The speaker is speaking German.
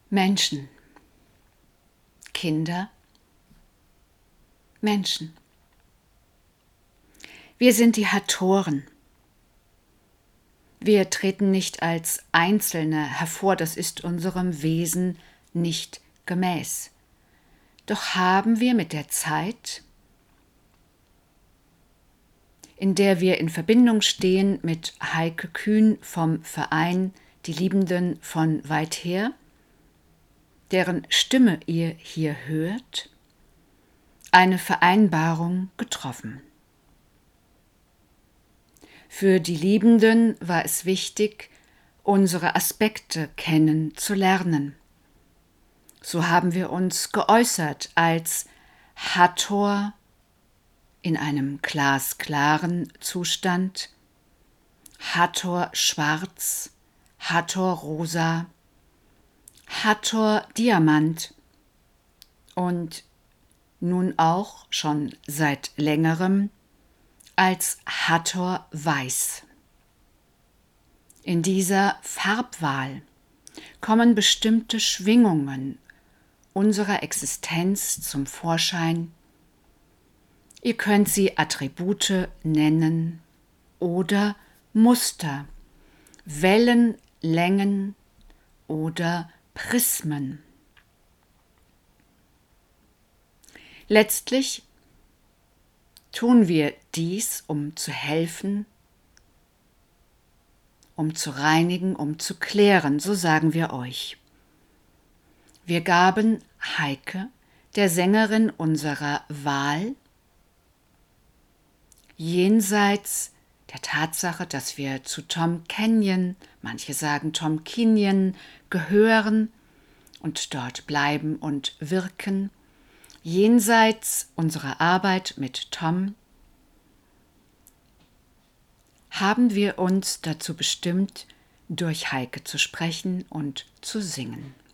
Menschen, Kinder, Menschen. Wir sind die Hatoren. Wir treten nicht als Einzelne hervor, das ist unserem Wesen nicht gemäß. Doch haben wir mit der Zeit, in der wir in Verbindung stehen mit Heike Kühn vom Verein Die Liebenden von weit her, deren Stimme ihr hier hört, eine Vereinbarung getroffen. Für die Liebenden war es wichtig, unsere Aspekte kennenzulernen. So haben wir uns geäußert als Hathor in einem glasklaren Zustand, Hathor schwarz, Hathor rosa, Hathor Diamant und nun auch schon seit längerem als Hathor weiß. In dieser Farbwahl kommen bestimmte Schwingungen unserer Existenz zum Vorschein. Ihr könnt sie Attribute nennen oder Muster, Wellenlängen oder Prismen. Letztlich tun wir dies, um zu helfen, um zu reinigen, um zu klären, so sagen wir euch. Wir gaben Heike, der Sängerin unserer Wahl, jenseits der Tatsache, dass wir zu Tom Kenyon, manche sagen Tom Kenyon, gehören und dort bleiben und wirken, jenseits unserer Arbeit mit Tom, haben wir uns dazu bestimmt, durch Heike zu sprechen und zu singen.